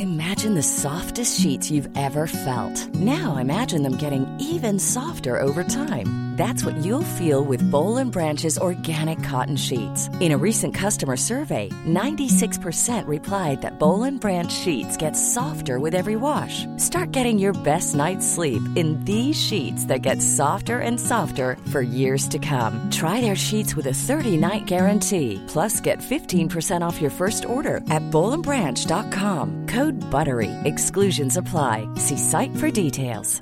Imagine the softest sheets you've ever felt. Now imagine them getting even softer over time. That's what you'll feel with Boll & Branch's organic cotton sheets. In a recent customer survey, 96% replied that Boll & Branch sheets get softer with every wash. Start getting your best night's sleep in these sheets that get softer and softer for years to come. Try their sheets with a 30-night guarantee. Plus, get 15% off your first order at bollandbranch.com. Code BUTTERY. Exclusions apply. See site for details.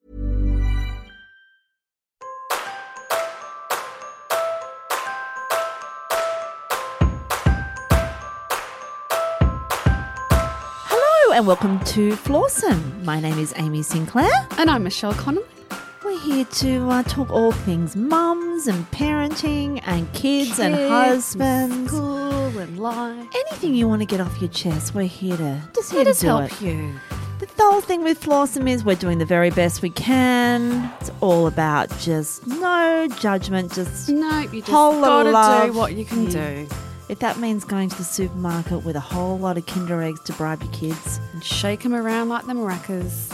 And welcome to Flawsome. My name is Amy Sinclair. And I'm Michelle Connolly. We're here to talk all things mums and parenting and kids and husbands. School and life. Anything you want to get off your chest, we're here to Let us do help it. you. The whole thing with Flawsome is we're doing the very best we can. It's all about just no judgment, just No, you just whole lot of gotta do love. what you can do. If that means going to the supermarket with a whole lot of Kinder Eggs to bribe your kids. And shake them around like the maracas.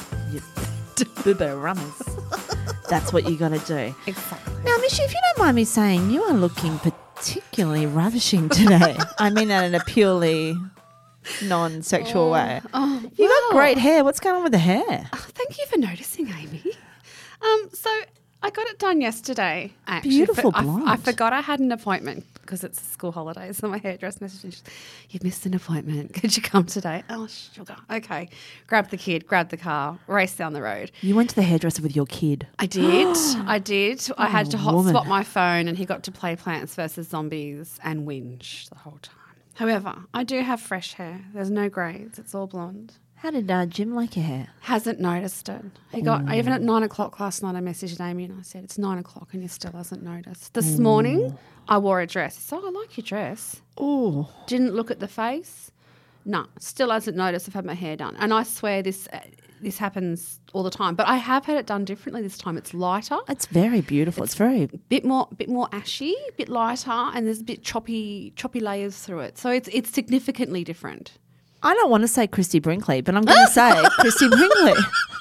That's what you got to do. Exactly. Now, Michelle, if you don't mind me saying, you are looking particularly ravishing today. I mean that in a purely non-sexual way. Oh, You got great hair. What's going on with the hair? Thank you for noticing, Amy. So I got it done yesterday. Actually, Beautiful I blonde. forgot I had an appointment because it's school holidays. So my hairdresser messaged me, "You've missed an appointment. Could you come today?" Oh, sugar. Okay. Grab the kid, grab the car, race down the road. You went to the hairdresser with your kid. I did. I did. I had to woman. hotspot my phone and he got to play Plants vs. Zombies and whinge the whole time. However, I do have fresh hair. There's no grades. It's all blonde. How did Jim like your hair? Hasn't noticed it. He got even at 9 o'clock last night. I messaged Amy and I said, "It's 9 o'clock and he still hasn't noticed." This morning, I wore a dress. He said, "Oh, I like your dress." Oh, Didn't look at the face. No, still hasn't noticed. I've had my hair done, and I swear this happens all the time. But I have had it done differently this time. It's lighter. it's very beautiful. It's very... Bit more ashy, bit lighter, and there's a bit choppy layers through it. So it's significantly different. I don't want to say Christy Brinkley, but I'm going to say Christy Brinkley.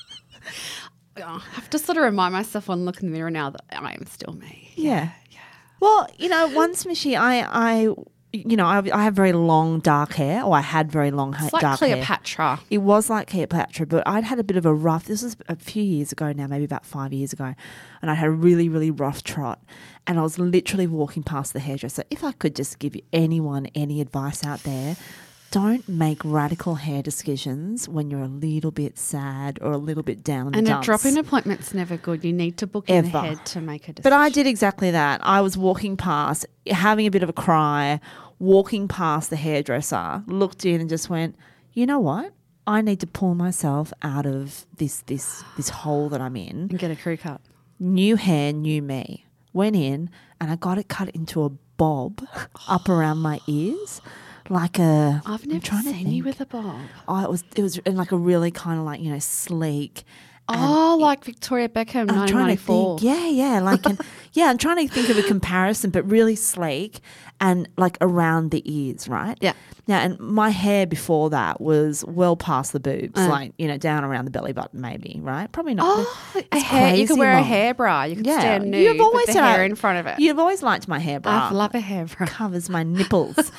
I have to sort of remind myself when I look in the mirror now that I am still me. Yeah. Well, once, Michelle, I have very long dark hair, or I had very long It's like dark hair. Cleopatra. It was like Cleopatra, but I'd had a bit of a rough, this was a few years ago now, maybe about 5 years ago, and I had a really, really rough trot, and I was literally walking past the hairdresser. If I could just give anyone any advice out there, don't make radical hair decisions when you're a little bit sad or a little bit down in the And a dumps. drop-in appointment's never good. You need to book in ahead to make a decision. But I did exactly that. I was walking past, having a bit of a cry, walking past the hairdresser, looked in and just went, you know what? I need to pull myself out of this hole that I'm in. And get a crew cut. New hair, new me. Went in and I got it cut into a bob up around my ears. Like a... I've I'm never trying to seen you think. with a bob. Oh, it was in like a really kind of like, sleek. Oh, like Victoria Beckham, I'm trying to 1994. think, I'm trying to think of a comparison, but really sleek and like around the ears, right? Yeah. Now, and my hair before that was well past the boobs, like, down around the belly button maybe, right? Probably not. Oh, It's a hair. You could crazy wear a long. hair bra. You could Yeah. stand nude You've always with the said hair in front of it. You've always liked my hair bra. I love a hair bra. Covers my nipples.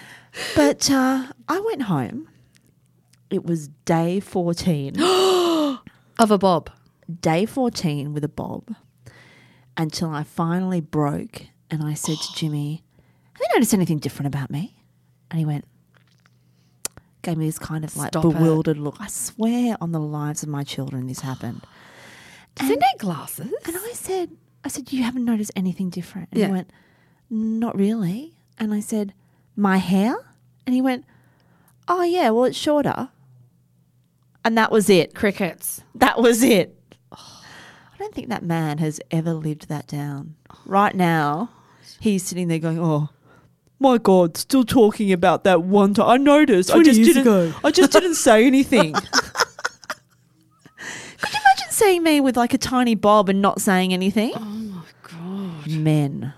But I went home. It was day 14. Of a bob. Day 14 with a bob until I finally broke and I said to Jimmy, have you noticed anything different about me? And he went, gave me this kind of like Stop it. bewildered look. I swear on the lives of my children this happened. Does he need glasses? And I said, you haven't noticed anything different? And Yeah. he went, not really. And I said, my hair? And he went, oh yeah, well it's shorter. And that was it. Crickets. That was it. I don't think that man has ever lived that down. Right now, he's sitting there going, oh, my God, still talking about that one time. I noticed. I just didn't say anything. Could you imagine seeing me with like a tiny bob and not saying anything? Oh, my God. Men.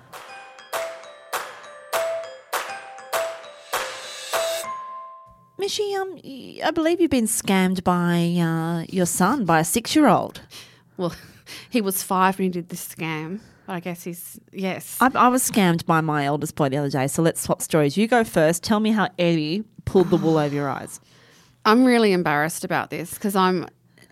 Mishy, I believe you've been scammed by your son, by a 6-year-old. Well, he was 5 when he did this scam. I guess yes. I was scammed by my eldest boy the other day, so let's swap stories. You go first. Tell me how Eddie pulled the wool over your eyes. I'm really embarrassed about this because I'm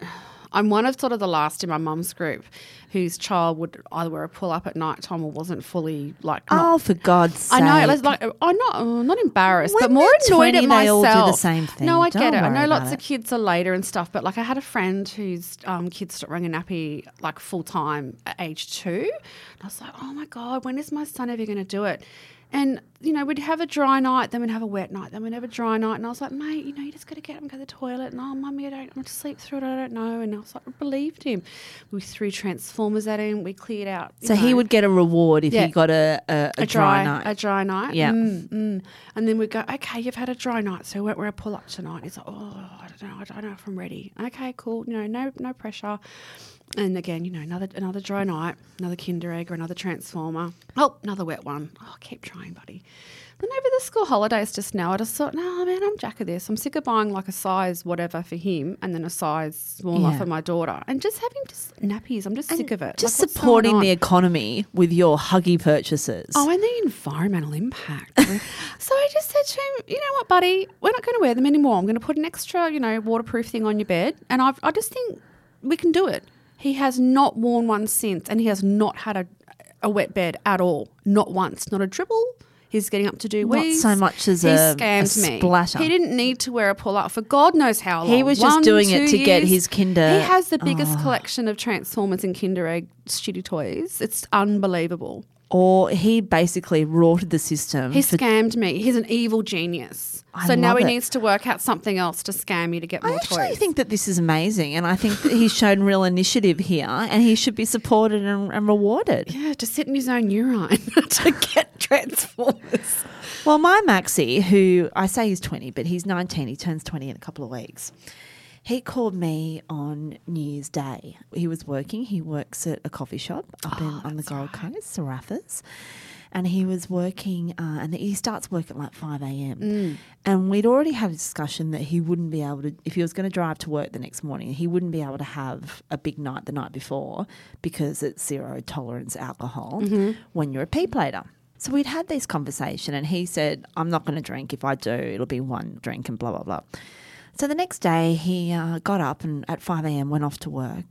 one of sort of the last in my mum's group whose child would either wear a pull-up at night time or wasn't fully for God's sake. I know. I'm not embarrassed, When but more they're annoyed 20, at myself. they all do the same thing. No, I Don't get it. I worry know about lots of it. kids are later and stuff, but like I had a friend whose kids stopped wearing a nappy like full-time at age 2. And I was like, oh my God, when is my son ever going to do it? And, you know, we'd have a dry night, then we'd have a wet night, then we'd have a dry night. And I was like, mate, you know, you just got to get up and go to the toilet. And, oh, mummy, I'm going to sleep through it. I don't know. And I was like, I believed him. We threw Transformers at him. We cleared out. So he would get a reward if Yeah. he got a dry night. A dry night. Yeah. And then we'd go, okay, you've had a dry night, so we won't wear a pull-up tonight. He's like, oh, I don't know if I'm ready. Okay, cool. You know, no pressure. And again, you know, another dry night, another Kinder Egg or another Transformer. Oh, another wet one. Oh, keep trying, buddy. Then over the school holidays just now, I just thought, no, man, I'm jack of this. I'm sick of buying like a size whatever for him and then a size smaller for my daughter. And just having just nappies. I'm just sick of it. Just Like, what's supporting going the on? economy with your Huggy purchases. Oh, and the environmental impact. So I just said to him, you know what, buddy, we're not going to wear them anymore. I'm going to put an extra, you know, waterproof thing on your bed. And I just think we can do it. He has not worn one since, and he has not had a wet bed at all. Not once. Not a dribble. He's getting up to do Not wees. so much as he a scammed me. splatter. He didn't need to wear a pull-up for God knows how long. He was just 1, doing it 2 to get years. his Kinder. He has the biggest collection of Transformers and Kinder Egg shitty toys. It's unbelievable. Or he basically rorted the system. He scammed me. He's an evil genius. I So now love he it. needs to work out something else to scam me to get I more actually toys. think that this is amazing, and I think that he's shown real initiative here, and he should be supported and rewarded. Yeah, to sit in his own urine to get Transformers. Well, my Maxie, who I say he's 20, but he's 19, he turns 20 in a couple of weeks. He called me on New Year's Day. He was working. He works at a coffee shop up on the Gold Coast, Serapha's. And he was working, and he starts work at like 5 a.m. And we'd already had a discussion that he wouldn't be able to, if he was going to drive to work the next morning, he wouldn't be able to have a big night the night before because it's 0 tolerance alcohol when you're a pee plater. So we'd had this conversation, and he said, I'm not going to drink. If I do, it'll be one drink and blah, blah, blah. So the next day he got up and at 5 a.m. went off to work.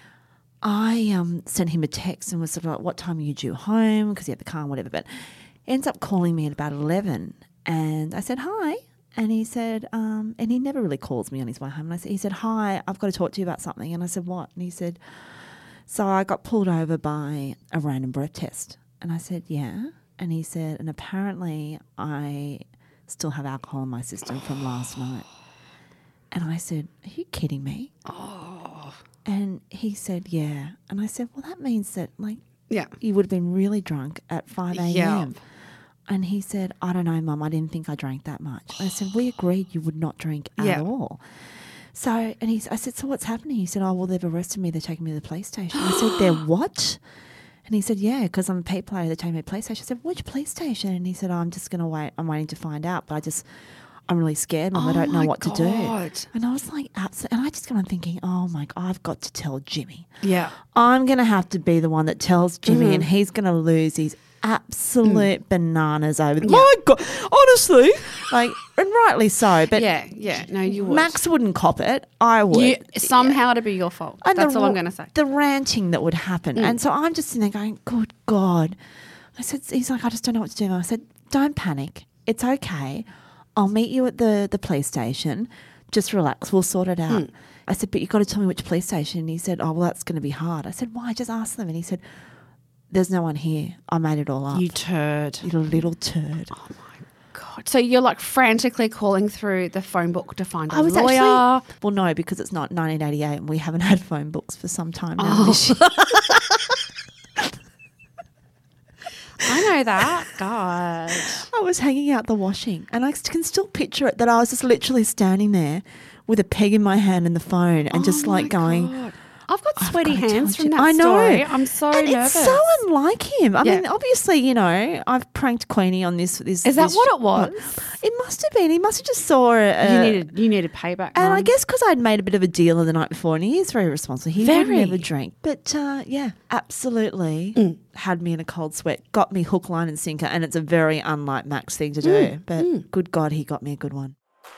I sent him a text and was sort of like, what time are you due home? Because he had the car and whatever. But he ends up calling me at about 11. And I said, hi. And he said, and he never really calls me on his way home. And he said, hi, I've got to talk to you about something. And I said, what? And he said, so I got pulled over by a random breath test. And I said, yeah. And he said, and apparently I still have alcohol in my system from last night. And I said, are you kidding me? Oh. And he said, yeah. And I said, well, that means that, like, you would have been really drunk at 5 a.m. Yeah. And he said, I don't know, Mum, I didn't think I drank that much. I said, we agreed you would not drink at all. So, and I said, so what's happening? He said, oh, well, they've arrested me. They're taking me to the police station. I said, they're what? And he said, yeah, because I'm a pay player. They're taking me to the police station. I said, which police station? And he said, oh, I'm just going to wait. I'm waiting to find out. But I'm really scared, Mum. I don't know what to do. And I was like, absolutely. And I just got on thinking, oh my God, I've got to tell Jimmy. Yeah. I'm going to have to be the one that tells Jimmy, and he's going to lose his absolute bananas over. My God, honestly, like, and rightly so. But no, you would. Max wouldn't cop it. I would. Somehow it'd be your fault. And That's all I'm going to say. The ranting that would happen. And so I'm just sitting there going, good God. I said, he's like, I just don't know what to do. And I said, don't panic. It's okay. I'll meet you at the police station. Just relax. We'll sort it out. I said, but you've got to tell me which police station. And he said, oh, well, that's going to be hard. I said, why? Just ask them. And he said, there's no one here. I made it all up. You turd. You little turd. Oh, my God. So you're like frantically calling through the phone book to find a I was lawyer. actually, well, no, because it's not 1988 and we haven't had phone books for some time now. I know that. God. I was hanging out the washing, and I can still picture it, that I was just literally standing there with a peg in my hand and the phone and just like going, God. I've got sweaty gotta hands tell from you- that I know. story. I'm so And nervous. it's so unlike him. I Yeah. mean, obviously, you know, I've pranked Queenie on this. Is that what it was? It must have been. He must have just saw it. You needed payback. And I Mum. guess because I'd made a bit of a deal the night before, and he is very responsible. He would Very. never drink. But yeah, absolutely had me in a cold sweat, got me hook, line and sinker, and it's a very unlike Max thing to do. But good God, he got me a good one.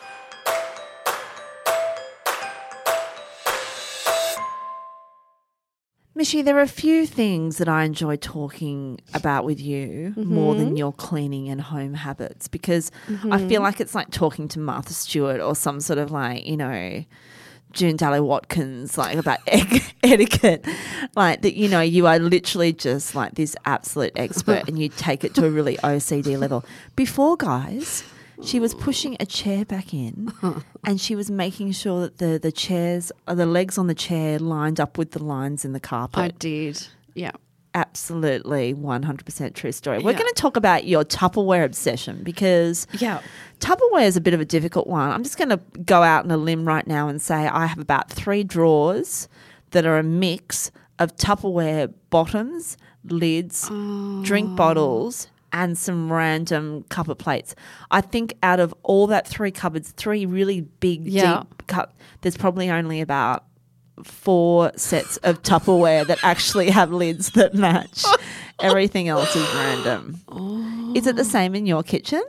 Mishi, there are a few things that I enjoy talking about with you more than your cleaning and home habits, because I feel like it's like talking to Martha Stewart or some sort of like, you know, June Daly Watkins, like about etiquette, like that, you know, you are literally just like this absolute expert and you take it to a really OCD level. Before, guys, she was pushing a chair back in and she was making sure that the chairs, the legs on the chair lined up with the lines in the carpet. I did. Yeah. Absolutely 100% true story. We're Yeah. going to talk about your Tupperware obsession because Yeah. Tupperware is a bit of a difficult one. I'm just going to go out on a limb right now and say I have about 3 drawers that are a mix of Tupperware bottoms, lids, drink bottles, and some random cuppa plates. I think out of all that 3 cupboards, 3 really big, Yeah. deep cup, there's probably only about 4 sets of Tupperware that actually have lids that match. Everything else is random. Is it the same in your kitchen?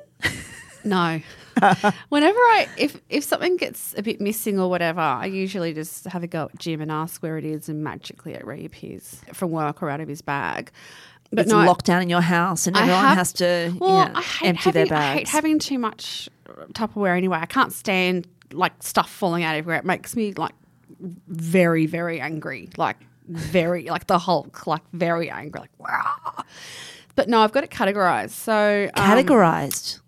No. Whenever if something gets a bit missing or whatever, I usually just have a go at Jim and ask where it is, and magically it reappears from work or out of his bag. But It's locked down in your house and everyone has to I hate empty their having, I hate bags. having too much Tupperware anyway. I can't stand like stuff falling out everywhere. It makes me like very, very angry. Like very, like the Hulk, like very angry. Like, wow. But no, I've got it categorized. So Categorized.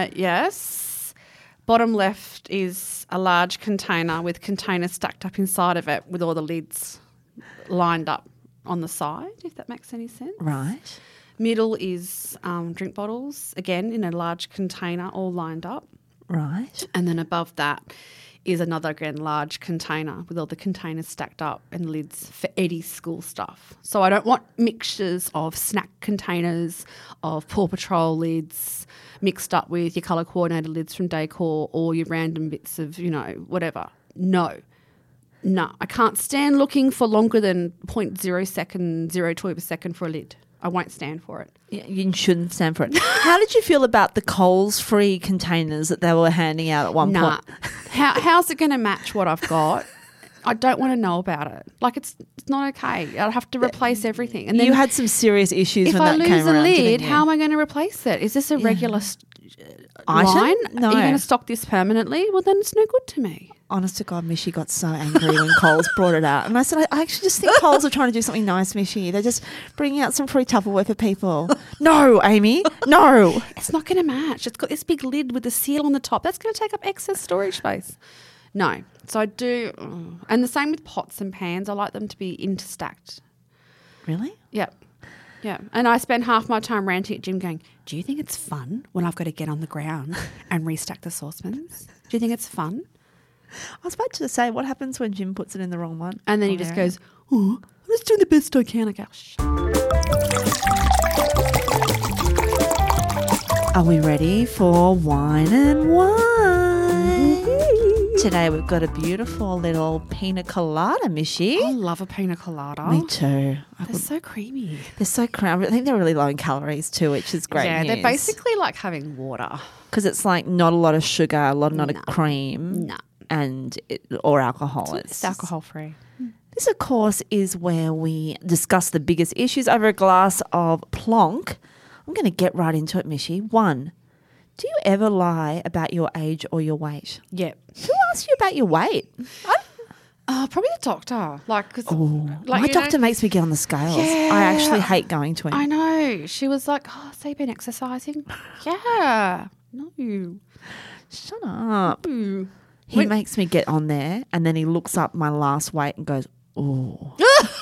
yes. Bottom left is a large container with containers stacked up inside of it with all the lids lined up on the side, if that makes any sense. Right. Middle is drink bottles, again in a large container all lined up. Right. And then above that is another, again, large container with all the containers stacked up and lids for Eddie's school stuff. So I don't want mixtures of snack containers, of Paw Patrol lids mixed up with your colour coordinated lids from Decor or your random bits of, you know, whatever. No, I can't stand looking for longer than 0.02 of a second for a lid. I won't stand for it. Yeah, you shouldn't stand for it. How did you feel about the Coles-free containers that they were handing out at one Nah. point? How's it going to match what I've got? I don't want to know about it. Like it's not okay. I'll have to replace everything. And then You had some serious issues if when I that came lose a around. lid, didn't you? how am I going to replace it? Is this a regular Item? line? No. Are you going to stock this permanently? Well, then it's no good to me. Honest to God, Mishy got so angry when Coles brought it out. And I said, I actually just think Coles are trying to do something nice, Mishy. They're just bringing out some free Tupperware for people. No, Amy, no. It's not going to match. It's got this big lid with the seal on the top. That's going to take up excess storage space. No. So I do. And the same with pots and pans. I like them to be interstacked. Really? Yep. Yeah. And I spend half my time ranting at Jim going, do you think it's fun when I've got to get on the ground and restack the saucepans? Do you think it's fun? I was about to say, what happens when Jim puts it in the wrong one? And then he just goes, oh, I'm just doing the best I can. I go, Are we ready for wine and wine? Today we've got a beautiful little pina colada, Mishy. I love a pina colada. Me too. They're so creamy. They're so creamy. I think they're really low in calories too, which is great Yeah, news. they're basically like having water. Because it's like not a lot of sugar, a lot not of cream, No. or alcohol. It's alcohol free. This, of course, is where we discuss the biggest issues over a glass of plonk. I'm going to get right into it, Mishy. 1, do you ever lie about your age or your weight? Yep. Who asked you about your weight? Probably the doctor. My doctor makes me get on the scales. Yeah. I actually hate going to him. I know. She was like, oh, so you've been exercising? Yeah. No. Shut up. Ooh. He makes me get on there and then he looks up my last weight and goes, oh.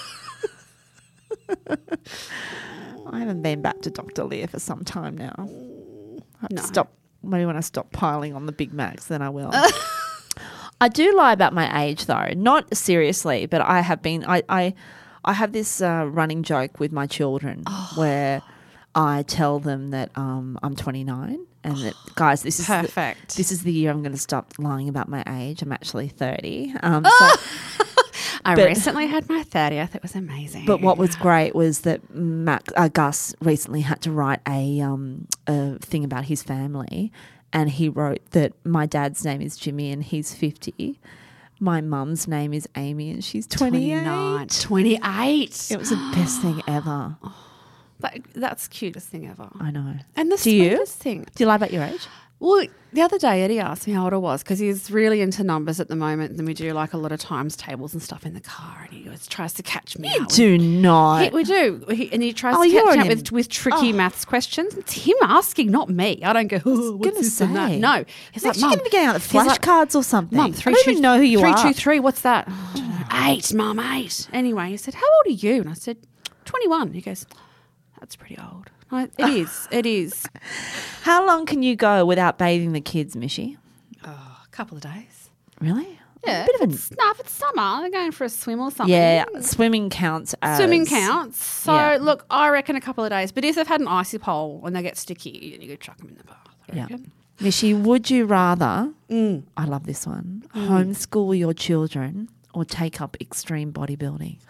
I haven't been back to Dr. Lear for some time now. I have to stop. Maybe when I stop piling on the Big Macs, then I will. I do lie about my age though, not seriously, but I have been. I have this running joke with my children where I tell them that I'm 29 and that guys, this is perfect. This is the year I'm going to stop lying about my age. I'm actually 30. I recently had my 30th. It was amazing. But what was great was that Gus recently had to write a thing about his family, and he wrote that my dad's name is Jimmy and he's 50. My mum's name is Amy and she's 28. 28. It was the best thing ever. That's the cutest thing ever. I know. And the sweetest thing. Do you lie about your age? Well, the other day Eddie asked me how old I was because he's really into numbers at the moment, and we do like a lot of times tables and stuff in the car, and he always tries to catch me out. Do not. We do. He tries to catch me out with tricky maths questions. It's him asking, not me. I don't go, what's this and that? No. He's like, Mum. You're going to be getting out the flashcards or something. Mum, I don't even know who you are. 323, what's that? I don't know. 8, Mum, 8. Anyway, he said, how old are you? And I said, 21. He goes, that's pretty old. It is. How long can you go without bathing the kids, Mishy? A couple of days. Really? Yeah. If it's summer, they're going for a swim or something. Yeah, swimming counts as... Swimming counts. So, look, I reckon a couple of days. But if they've had an icy pole and they get sticky, you go chuck them in the bath. Yeah. Mishy, would you rather, I love this one, homeschool your children or take up extreme bodybuilding?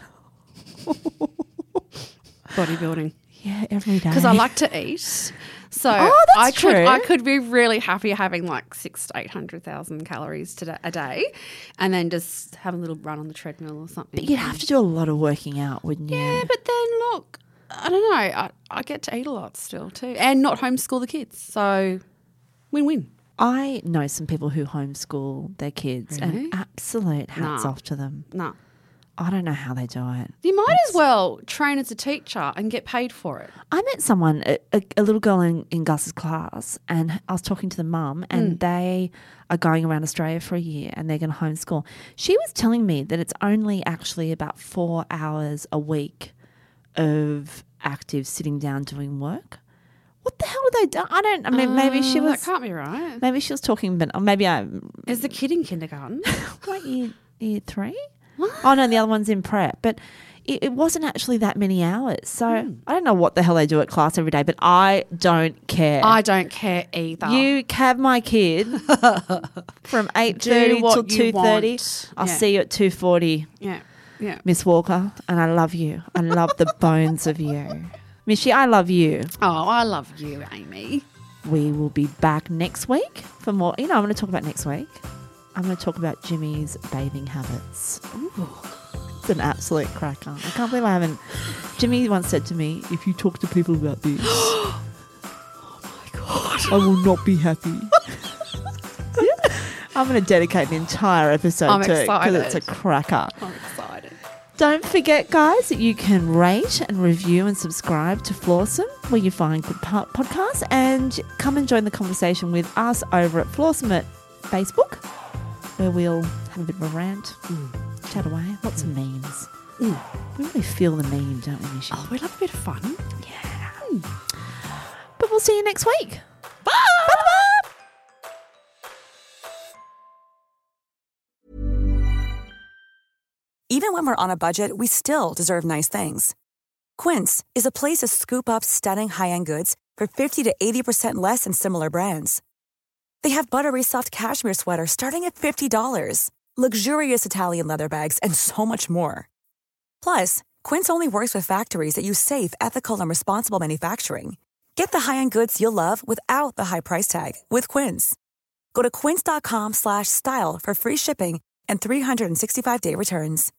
Bodybuilding. Yeah, every day. Because I like to eat. So I could be really happy having like 600,000 to 800,000 calories a day and then just have a little run on the treadmill or something. But you'd have to do a lot of working out, wouldn't you? Yeah, but then look, I don't know. I get to eat a lot still too and not homeschool the kids. So win-win. I know some people who homeschool their kids and absolute hats off to them. No. I don't know how they do it. You might as well train as a teacher and get paid for it. I met someone, a little girl in Gus's class, and I was talking to the mum, and they are going around Australia for a year and they're going to homeschool. She was telling me that it's only actually about 4 hours a week of active sitting down doing work. What the hell are they doing? I mean, maybe she was... That can't be right. Maybe she was talking, but maybe I... Is the kid in kindergarten? What, year 3? What? Oh, no, the other one's in prep. But it wasn't actually that many hours. So I don't know what the hell they do at class every day, but I don't care. I don't care either. You cab my kid from 8:30 till 2:30. I'll see you at 2:40. Yeah, yeah. Miss Walker, and I love you. I love the bones of you. Mishy, I love you. Oh, I love you, Amy. We will be back next week for more. I'm going to talk about next week. I'm going to talk about Jimmy's bathing habits. Ooh, it's an absolute cracker. I can't believe I haven't. Jimmy once said to me, if you talk to people about this, oh my God, I will not be happy. I'm going to dedicate an entire episode to it because it's a cracker. I'm excited. Don't forget, guys, that you can rate and review and subscribe to Flawsome where you find good podcasts, and come and join the conversation with us over at Flawsome at Facebook, where we'll have a bit of a rant, chat away, lots of memes. We really feel the meme, don't we, Mishy? Oh, we love a bit of fun. Yeah. But we'll see you next week. Bye! Even when we're on a budget, we still deserve nice things. Quince is a place to scoop up stunning high-end goods for 50 to 80% less than similar brands. They have buttery soft cashmere sweaters starting at $50, luxurious Italian leather bags, and so much more. Plus, Quince only works with factories that use safe, ethical, and responsible manufacturing. Get the high-end goods you'll love without the high price tag with Quince. Go to quince.com/style for free shipping and 365-day returns.